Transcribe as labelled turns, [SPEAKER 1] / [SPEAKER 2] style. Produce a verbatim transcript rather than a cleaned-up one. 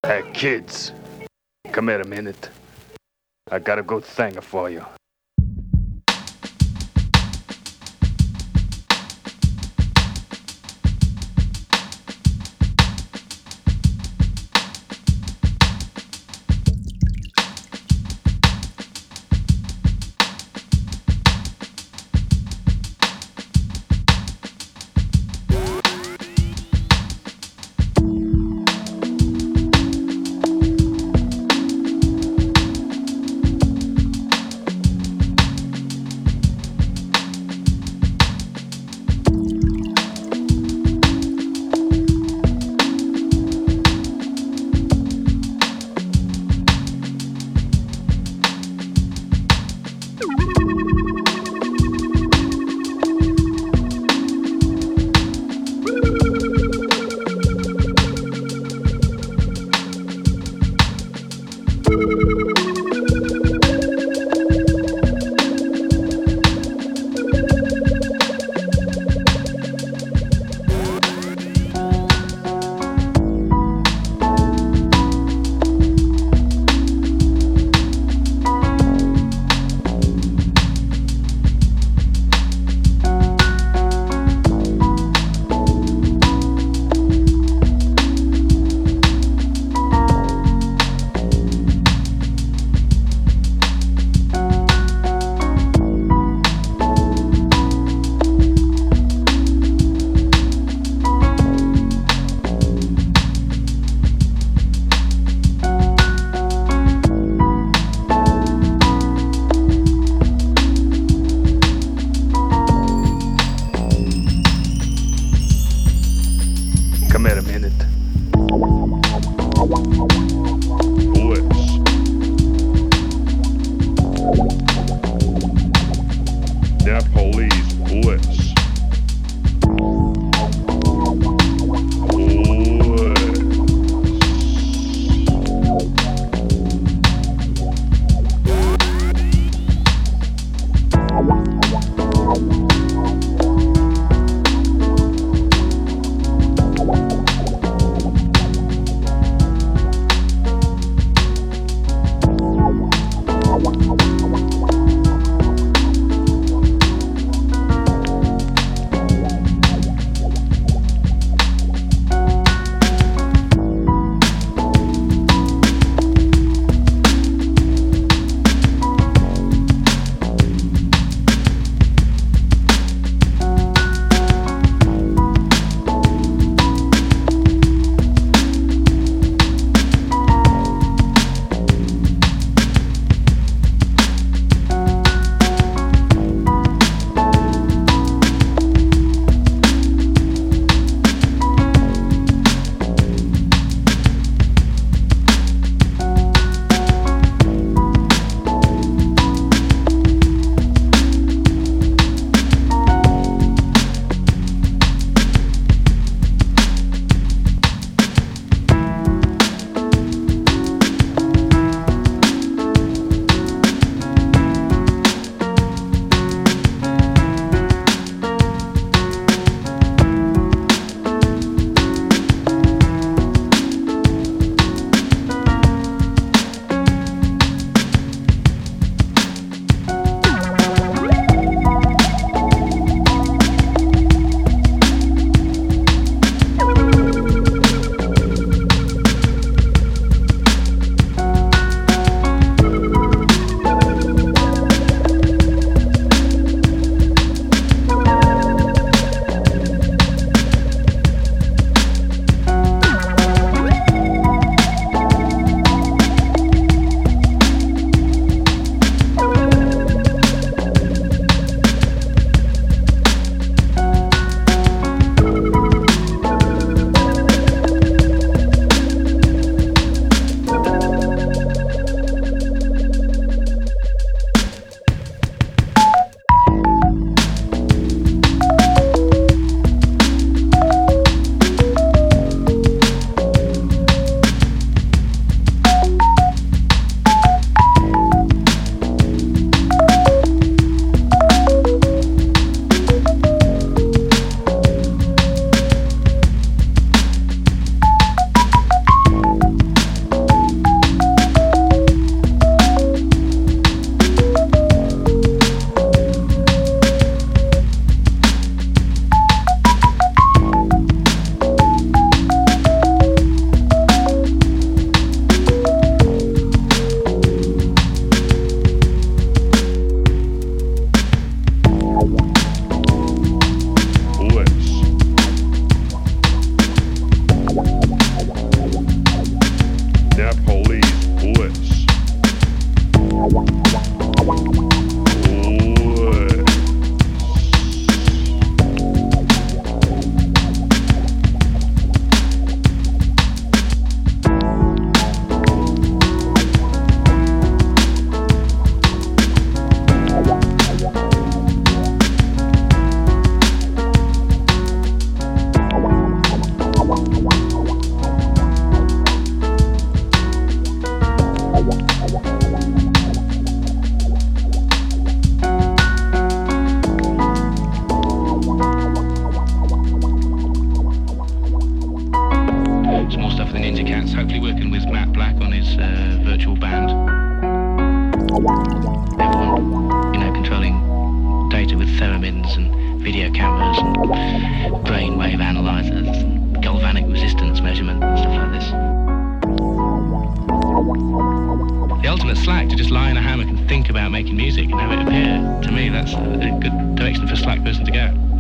[SPEAKER 1] Hey, kids, come here a minute. I got a good thing for you.
[SPEAKER 2] Hopefully working with Matt Black on his uh, virtual band. Everyone, you know, controlling data with theremins and video cameras and brainwave analyzers, and galvanic resistance measurement and stuff like this. The ultimate slack, to just lie in a hammock and think about making music and have it appear, to me that's a good direction for a slack person to go.